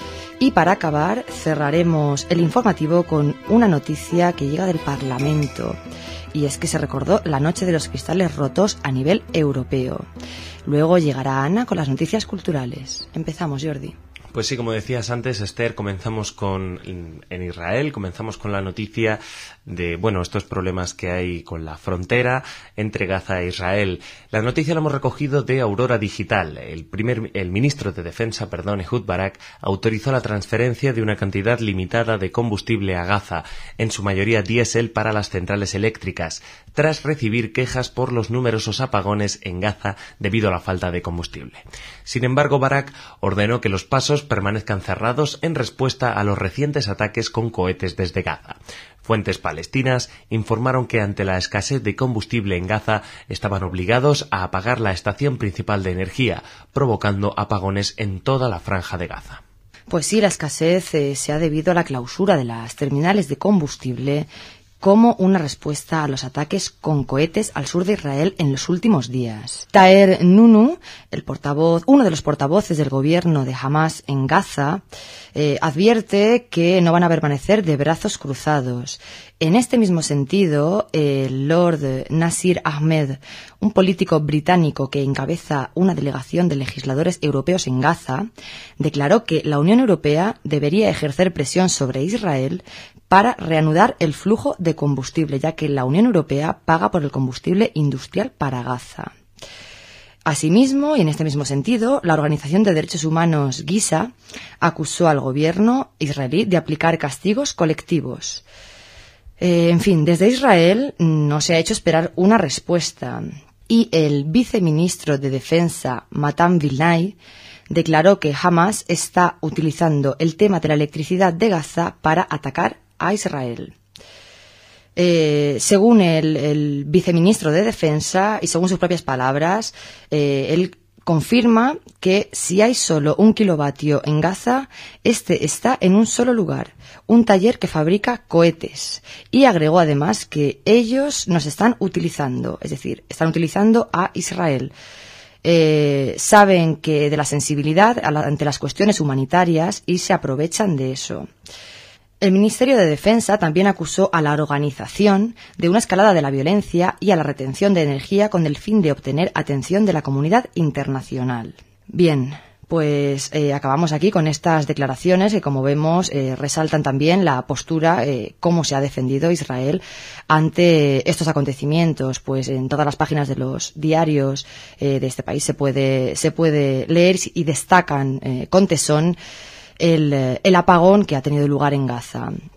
Y para acabar, cerraremos el informativo con una noticia que llega del Parlamento. Y es que se recordó la Noche de los Cristales Rotos a nivel europeo. Luego llegará Ana con las noticias culturales. Empezamos, Jordi. Pues sí, como decías antes, Esther, comenzamos en Israel, comenzamos con la noticia de, estos problemas que hay con la frontera entre Gaza e Israel. La noticia la hemos recogido de Aurora Digital. El ministro de Defensa, Ehud Barak, autorizó la transferencia de una cantidad limitada de combustible a Gaza, en su mayoría diésel, para las centrales eléctricas, tras recibir quejas por los numerosos apagones en Gaza debido a la falta de combustible. Sin embargo, Barak ordenó que los pasos permanezcan cerrados en respuesta a los recientes ataques con cohetes desde Gaza. Fuentes palestinas informaron que ante la escasez de combustible en Gaza estaban obligados a apagar la estación principal de energía, provocando apagones en toda la franja de Gaza. Pues sí, la escasez se ha debido a la clausura de las terminales de combustible como una respuesta a los ataques con cohetes al sur de Israel en los últimos días. Taher Nunu, uno de los portavoces del gobierno de Hamas en Gaza, advierte que no van a permanecer de brazos cruzados. En este mismo sentido, el Lord Nasir Ahmed, un político británico que encabeza una delegación de legisladores europeos en Gaza, declaró que la Unión Europea debería ejercer presión sobre Israel para reanudar el flujo de combustible, ya que la Unión Europea paga por el combustible industrial para Gaza. Asimismo, y en este mismo sentido, la Organización de Derechos Humanos Giza acusó al gobierno israelí de aplicar castigos colectivos. En fin, desde Israel no se ha hecho esperar una respuesta, y el viceministro de Defensa, Matan Vilnai, declaró que Hamas está utilizando el tema de la electricidad de Gaza para atacar a Israel. Según el viceministro de Defensa y según sus propias palabras, él confirma que si hay solo 1 kilovatio en Gaza, este está en un solo lugar, un taller que fabrica cohetes. Y agregó además que ellos nos están utilizando, es decir, están utilizando a Israel. Saben que de la sensibilidad ante las cuestiones humanitarias y se aprovechan de eso. El Ministerio de Defensa también acusó a la organización de una escalada de la violencia y a la retención de energía con el fin de obtener atención de la comunidad internacional. Bien, pues acabamos aquí con estas declaraciones que, como vemos, resaltan también la postura, cómo se ha defendido Israel ante estos acontecimientos. Pues en todas las páginas de los diarios de este país se puede leer y destacan con tesón el apagón que ha tenido lugar en Gaza.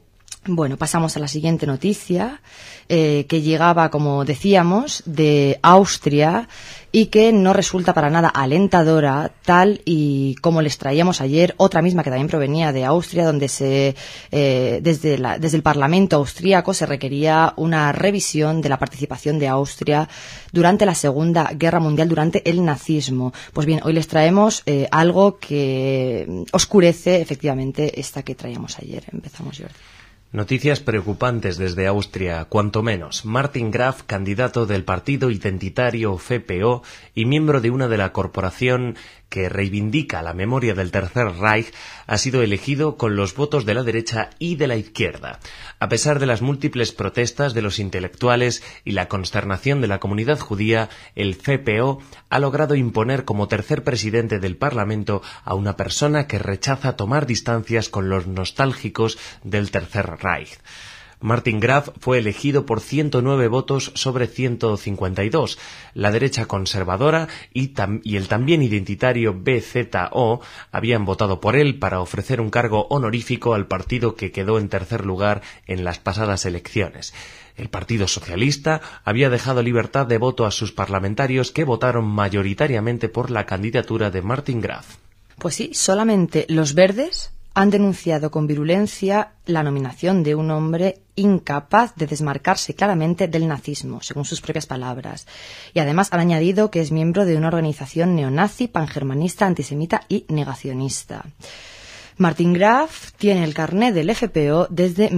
Bueno, pasamos a la siguiente noticia, que llegaba, como decíamos, de Austria y que no resulta para nada alentadora, tal y como les traíamos ayer, otra misma que también provenía de Austria, donde desde el Parlamento austríaco se requería una revisión de la participación de Austria durante la Segunda Guerra Mundial, durante el nazismo. Pues bien, hoy les traemos algo que oscurece efectivamente esta que traíamos ayer. Empezamos, Jordi. Noticias preocupantes desde Austria, cuanto menos. Martin Graf, candidato del partido identitario FPÖ y miembro de una de la corporación que reivindica la memoria del Tercer Reich, ha sido elegido con los votos de la derecha y de la izquierda. A pesar de las múltiples protestas de los intelectuales y la consternación de la comunidad judía, el FPÖ ha logrado imponer como tercer presidente del Parlamento a una persona que rechaza tomar distancias con los nostálgicos del Tercer Reich. Martin Graf fue elegido por 109 votos sobre 152. La derecha conservadora y el también identitario BZO habían votado por él para ofrecer un cargo honorífico al partido que quedó en tercer lugar en las pasadas elecciones. El Partido Socialista había dejado libertad de voto a sus parlamentarios que votaron mayoritariamente por la candidatura de Martin Graf. Pues sí, solamente los verdes han denunciado con virulencia la nominación de un hombre incapaz de desmarcarse claramente del nazismo, según sus propias palabras. Y además han añadido que es miembro de una organización neonazi, pangermanista, antisemita y negacionista. Martin Graf tiene el carné del FPÖ desde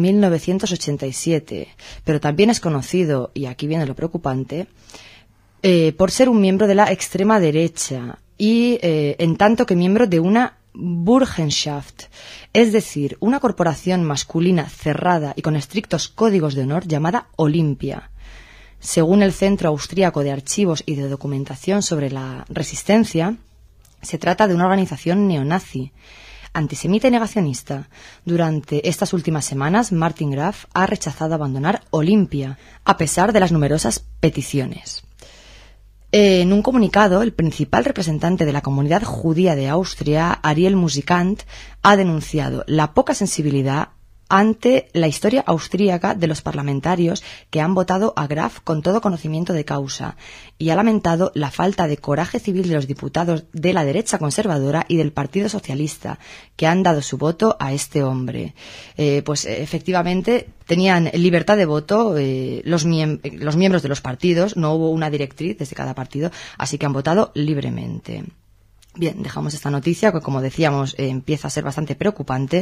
1987, pero también es conocido, y aquí viene lo preocupante, por ser un miembro de la extrema derecha y en tanto que miembro de una Burschenschaft, es decir, una corporación masculina cerrada y con estrictos códigos de honor llamada Olimpia. Según el Centro Austríaco de Archivos y de Documentación sobre la Resistencia, se trata de una organización neonazi, antisemita y negacionista. Durante estas últimas semanas, Martin Graf ha rechazado abandonar Olimpia, a pesar de las numerosas peticiones. En un comunicado, el principal representante de la comunidad judía de Austria, Ariel Musikant, ha denunciado la poca sensibilidad ante la historia austríaca de los parlamentarios que han votado a Graf con todo conocimiento de causa y ha lamentado la falta de coraje civil de los diputados de la derecha conservadora y del Partido Socialista que han dado su voto a este hombre. Pues efectivamente tenían libertad de voto los miembros de los partidos, no hubo una directriz desde cada partido, así que han votado libremente. Bien, dejamos esta noticia que, como decíamos, empieza a ser bastante preocupante.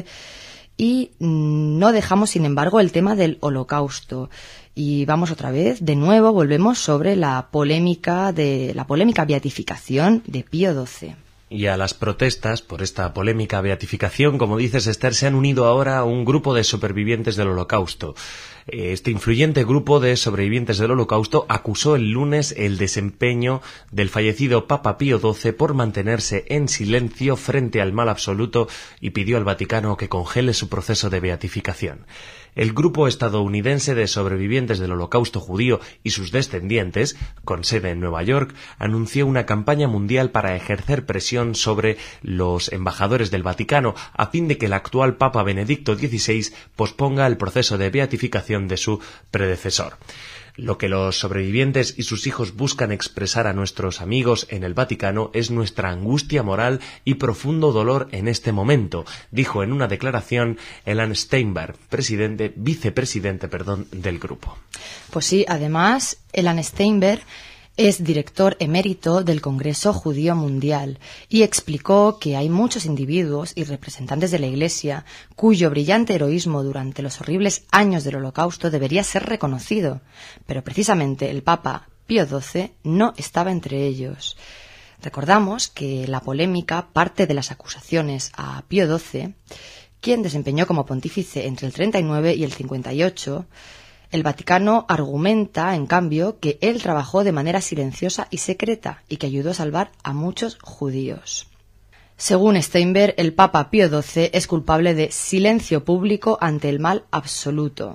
Y no dejamos, sin embargo, el tema del Holocausto. Y vamos otra vez, de nuevo, volvemos sobre la polémica beatificación de Pío XII. Y a las protestas por esta polémica beatificación, como dices, Esther, se han unido ahora un grupo de supervivientes del Holocausto. Este influyente grupo de sobrevivientes del Holocausto acusó el lunes el desempeño del fallecido Papa Pío XII por mantenerse en silencio frente al mal absoluto y pidió al Vaticano que congele su proceso de beatificación. El grupo estadounidense de sobrevivientes del Holocausto judío y sus descendientes, con sede en Nueva York, anunció una campaña mundial para ejercer presión sobre los embajadores del Vaticano a fin de que el actual Papa Benedicto XVI posponga el proceso de beatificación de su predecesor. Lo que los sobrevivientes y sus hijos buscan expresar a nuestros amigos en el Vaticano es nuestra angustia moral y profundo dolor en este momento, dijo en una declaración Elan Steinberg, vicepresidente del grupo. Pues sí, además, Elan Steinberg es director emérito del Congreso Judío Mundial y explicó que hay muchos individuos y representantes de la Iglesia cuyo brillante heroísmo durante los horribles años del Holocausto debería ser reconocido, pero precisamente el Papa Pío XII no estaba entre ellos. Recordamos que la polémica parte de las acusaciones a Pío XII, quien desempeñó como pontífice entre el 39 y el 58. El Vaticano argumenta, en cambio, que él trabajó de manera silenciosa y secreta y que ayudó a salvar a muchos judíos. Según Steinberg, el Papa Pío XII es culpable de silencio público ante el mal absoluto.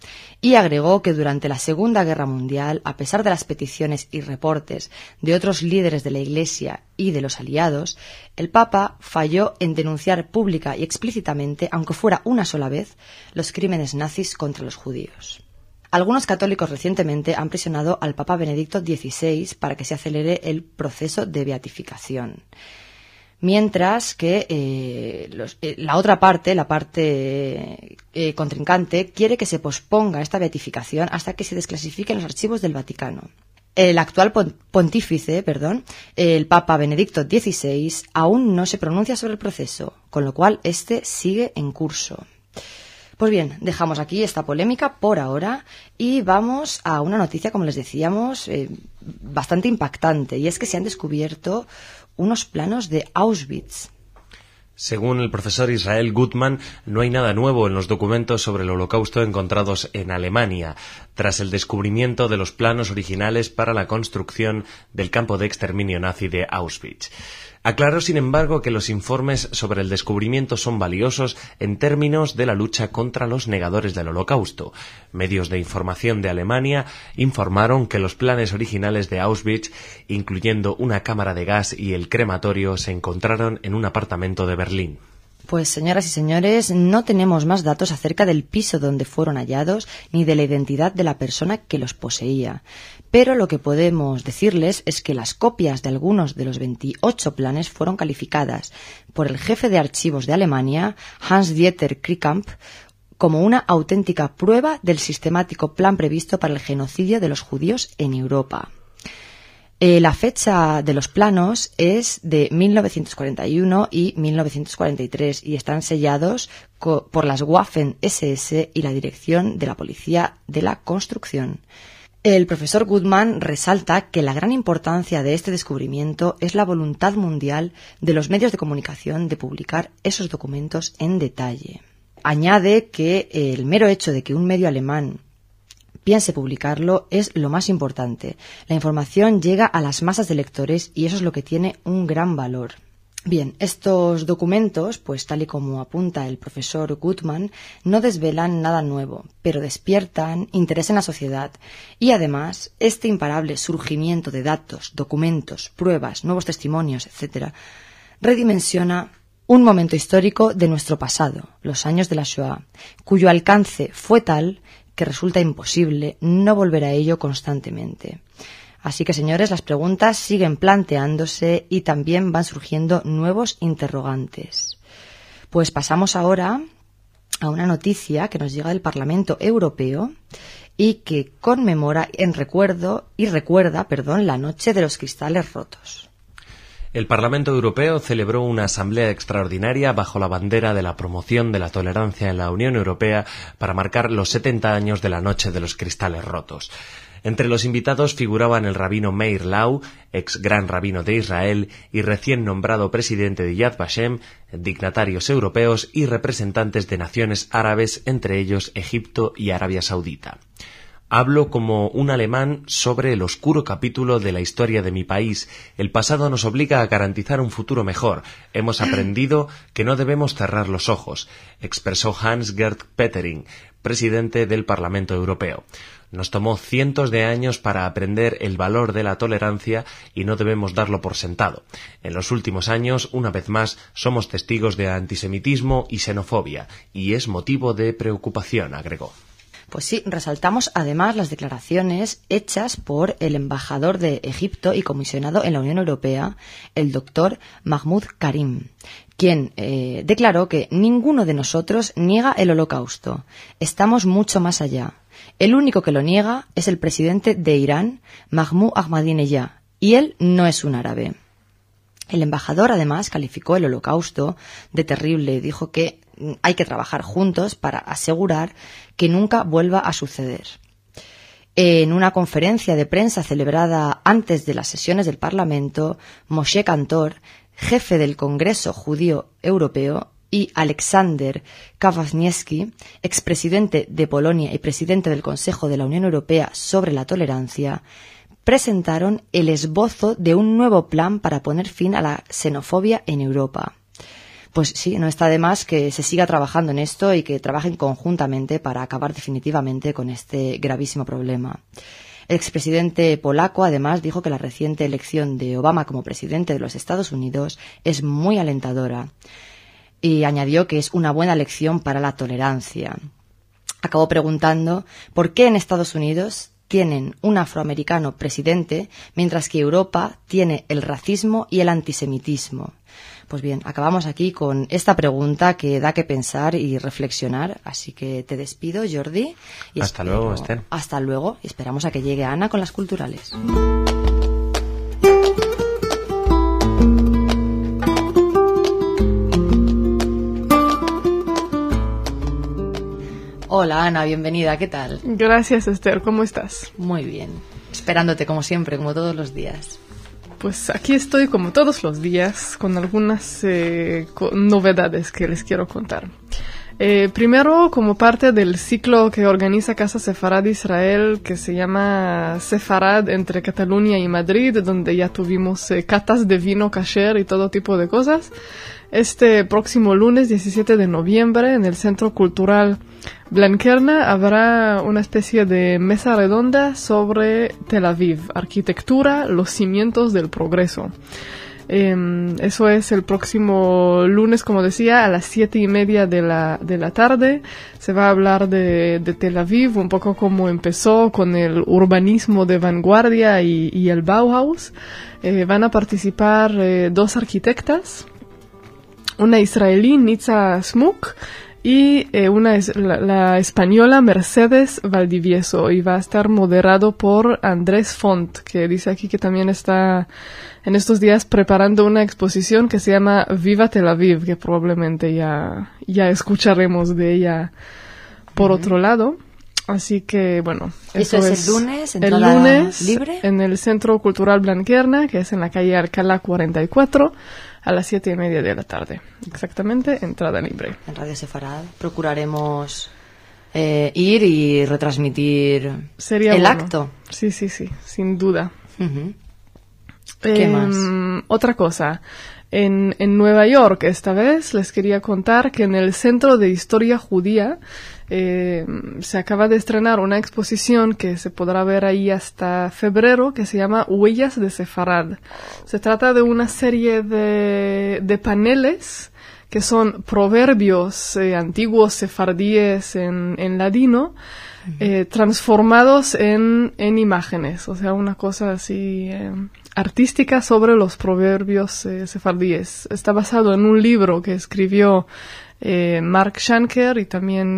Y agregó que durante la Segunda Guerra Mundial, a pesar de las peticiones y reportes de otros líderes de la Iglesia y de los aliados, el Papa falló en denunciar pública y explícitamente, aunque fuera una sola vez, los crímenes nazis contra los judíos. Algunos católicos recientemente han presionado al Papa Benedicto XVI para que se acelere el proceso de beatificación. Mientras que la otra parte, la parte contrincante, quiere que se posponga esta beatificación hasta que se desclasifiquen los archivos del Vaticano. El actual pontífice, el Papa Benedicto XVI, aún no se pronuncia sobre el proceso, con lo cual este sigue en curso. Pues bien, dejamos aquí esta polémica por ahora y vamos a una noticia, como les decíamos, bastante impactante, y es que se han descubierto unos planos de Auschwitz. Según el profesor Israel Gutmann, no hay nada nuevo en los documentos sobre el Holocausto encontrados en Alemania, tras el descubrimiento de los planos originales para la construcción del campo de exterminio nazi de Auschwitz. Aclaró, sin embargo, que los informes sobre el descubrimiento son valiosos en términos de la lucha contra los negadores del Holocausto. Medios de información de Alemania informaron que los planes originales de Auschwitz, incluyendo una cámara de gas y el crematorio, se encontraron en un apartamento de Berlín. Pues, señoras y señores, no tenemos más datos acerca del piso donde fueron hallados ni de la identidad de la persona que los poseía. Pero lo que podemos decirles es que las copias de algunos de los 28 planes fueron calificadas por el jefe de archivos de Alemania, Hans-Dieter Kriekamp, como una auténtica prueba del sistemático plan previsto para el genocidio de los judíos en Europa. La fecha de los planos es de 1941 y 1943 y están sellados por las Waffen-SS y la Dirección de la Policía de la Construcción. El profesor Gutmann resalta que la gran importancia de este descubrimiento es la voluntad mundial de los medios de comunicación de publicar esos documentos en detalle. Añade que el mero hecho de que un medio alemán piense publicarlo es lo más importante. La información llega a las masas de lectores y eso es lo que tiene un gran valor. Bien, estos documentos, pues tal y como apunta el profesor Gutmann, no desvelan nada nuevo, pero despiertan interés en la sociedad y además este imparable surgimiento de datos, documentos, pruebas, nuevos testimonios, etc., redimensiona un momento histórico de nuestro pasado, los años de la Shoah, cuyo alcance fue tal que resulta imposible no volver a ello constantemente. Así que, señores, las preguntas siguen planteándose y también van surgiendo nuevos interrogantes. Pues pasamos ahora a una noticia que nos llega del Parlamento Europeo y que conmemora recuerda la Noche de los Cristales Rotos. El Parlamento Europeo celebró una asamblea extraordinaria bajo la bandera de la promoción de la tolerancia en la Unión Europea para marcar los 70 años de la Noche de los Cristales Rotos. Entre los invitados figuraban el rabino Meir Lau, ex gran rabino de Israel y recién nombrado presidente de Yad Vashem, dignatarios europeos y representantes de naciones árabes, entre ellos Egipto y Arabia Saudita. Hablo como un alemán sobre el oscuro capítulo de la historia de mi país. El pasado nos obliga a garantizar un futuro mejor. Hemos aprendido que no debemos cerrar los ojos, expresó Hans-Gert Pöttering, presidente del Parlamento Europeo. Nos tomó cientos de años para aprender el valor de la tolerancia y no debemos darlo por sentado. En los últimos años, una vez más, somos testigos de antisemitismo y xenofobia, y es motivo de preocupación, agregó. Pues sí, resaltamos además las declaraciones hechas por el embajador de Egipto y comisionado en la Unión Europea, el doctor Mahmoud Karim, quien declaró que ninguno de nosotros niega el Holocausto. Estamos mucho más allá. El único que lo niega es el presidente de Irán, Mahmoud Ahmadinejad, y él no es un árabe. El embajador además calificó el Holocausto de terrible, dijo que hay que trabajar juntos para asegurar que nunca vuelva a suceder. En una conferencia de prensa celebrada antes de las sesiones del Parlamento, Moshe Kantor, jefe del Congreso Judío Europeo, y Aleksander Kwasniewski, expresidente de Polonia y presidente del Consejo de la Unión Europea sobre la tolerancia, presentaron el esbozo de un nuevo plan para poner fin a la xenofobia en Europa. pues sí, no está de más que se siga trabajando en esto y que trabajen conjuntamente para acabar definitivamente con este gravísimo problema. El expresidente polaco, además, dijo que la reciente elección de Obama como presidente de los Estados Unidos es muy alentadora y añadió que es una buena lección para la tolerancia. Acabó preguntando por qué en Estados Unidos tienen un afroamericano presidente, mientras que Europa tiene el racismo y el antisemitismo. Pues bien, acabamos aquí con esta pregunta que da que pensar y reflexionar, así que te despido, Jordi. Y hasta luego, Esther. Hasta luego, y esperamos a que llegue Ana con las culturales. Hola Ana, bienvenida, ¿qué tal? Gracias, Esther, ¿cómo estás? Muy bien, esperándote como siempre, como todos los días. Pues aquí estoy como todos los días con algunas novedades que les quiero contar. Primero, como parte del ciclo que organiza Casa Sefarad de Israel, que se llama Sefarad entre Cataluña y Madrid, donde ya tuvimos catas de vino kasher y todo tipo de cosas. Este próximo lunes 17 de noviembre en el Centro Cultural Blanquerna habrá una especie de mesa redonda sobre Tel Aviv, arquitectura, los cimientos del progreso. Eso es el próximo lunes, como decía, a las 7:30 de la tarde. Se va a hablar de Tel Aviv, un poco cómo empezó con el urbanismo de vanguardia y el Bauhaus. Van a participar dos arquitectas, una israelí, Nitza Smuk, y la española Mercedes Valdivieso, y va a estar moderado por Andrés Font, que dice aquí que también está en estos días preparando una exposición que se llama Viva Tel Aviv, que probablemente ya escucharemos de ella por otro lado. Así que, bueno, eso es el lunes, el lunes libre en el Centro Cultural Blanquerna, que es en la calle Alcalá 44, a las 7:30 de la tarde. Exactamente, entrada libre. En Radio Sefarad procuraremos ir y retransmitir el acto. Sí, sin duda. Uh-huh. ¿Qué más? Otra cosa. En Nueva York, esta vez, les quería contar que en el Centro de Historia Judía se acaba de estrenar una exposición que se podrá ver ahí hasta febrero, que se llama Huellas de Sefarad. Se trata de una serie de paneles que son proverbios antiguos sefardíes en ladino, transformados en imágenes, o sea, una cosa así artística sobre los proverbios sefardíes. Está basado en un libro que escribió Mark Shanker, y también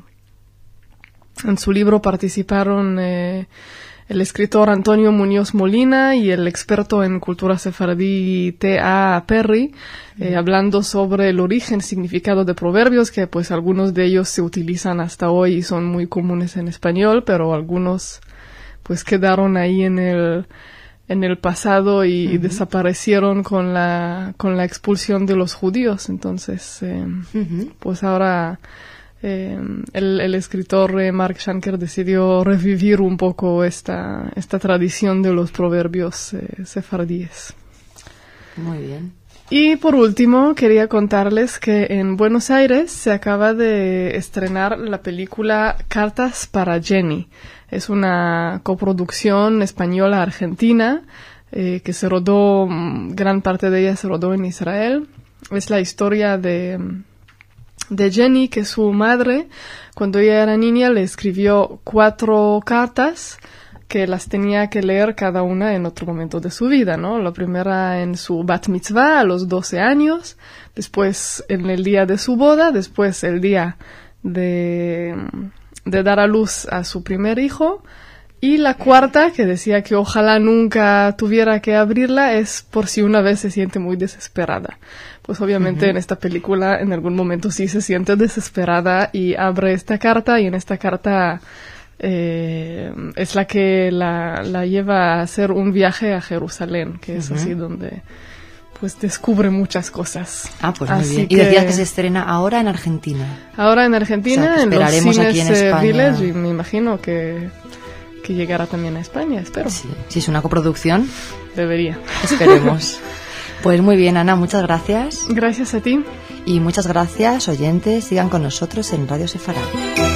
en su libro participaron el escritor Antonio Muñoz Molina y el experto en cultura sefardí T.A. Perry, hablando sobre el origen, significado de proverbios, que pues algunos de ellos se utilizan hasta hoy y son muy comunes en español, pero algunos pues quedaron ahí en el pasado y desaparecieron con la expulsión de los judíos. Entonces, pues ahora el escritor Mark Shanker decidió revivir un poco esta tradición de los proverbios sefardíes. Muy bien. Y por último, quería contarles que en Buenos Aires se acaba de estrenar la película Cartas para Jenny. Es una coproducción española-argentina que se rodó, gran parte de ella se rodó en Israel. Es la historia de Jenny, que su madre, cuando ella era niña, le escribió 4 cartas que las tenía que leer cada una en otro momento de su vida, ¿no? La primera en su bat mitzvah a los 12 años, después en el día de su boda, después el día de dar a luz a su primer hijo, y la cuarta, que decía que ojalá nunca tuviera que abrirla, es por si una vez se siente muy desesperada. Pues obviamente en esta película en algún momento sí se siente desesperada y abre esta carta, y en esta carta es la que la lleva a hacer un viaje a Jerusalén, que es así donde pues descubre muchas cosas. Ah, pues muy bien. Y decías que se estrena ahora en Argentina. Ahora en Argentina, o sea, en los cines aquí en España. Village, y me imagino que llegará también a España, espero. Sí, si es una coproducción. Debería. Esperemos. Pues muy bien, Ana, muchas gracias. Gracias a ti. Y muchas gracias, oyentes. Sigan con nosotros en Radio Sefarad.